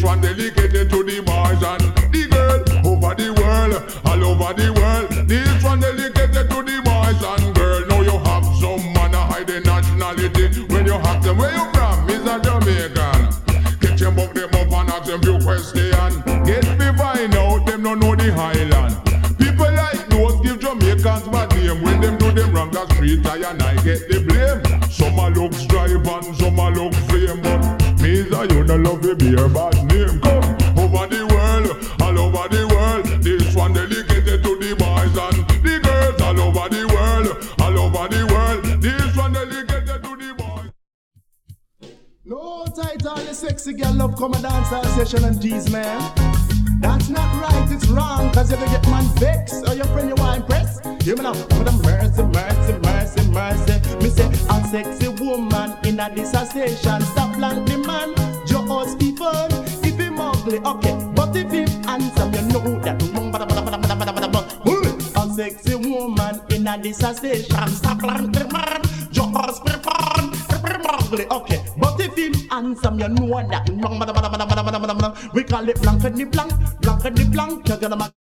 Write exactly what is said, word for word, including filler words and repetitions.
one dedicated to the boys and the girls over the world, all over the world. This one dedicated to the boys and girls. Now you have some man a hide the nationality. When you have them, where you from? Mister Jamaican. Get them up, them up and ask them few questions. Get me find out, them no know the Highland. People like those give Jamaicans bad name. When them do them wrong, the street I and I get the blame. Some a looks drive and some a look flame, but me say you don't love the beer bad name. Come over the world, all over the world. This one dedicated to the boys and the girls. All over the world, all over the world. This one dedicated to the boys. No tight all the sexy girl love come and dance our session and tease man. That's not right, it's wrong. Cause if you get man vexed or your friend you want impress, you me now for the mercy, mercy, mercy, mercy. Me say a sexy woman in a this station. Stop like the man, just people. If him ugly, okay, but if him handsome, you know that. A sexy woman in a this station. Stop like the man, just people. Ugly, okay, but if him handsome, you know that. We call it blank and the blank, blank and the blank. You're gonna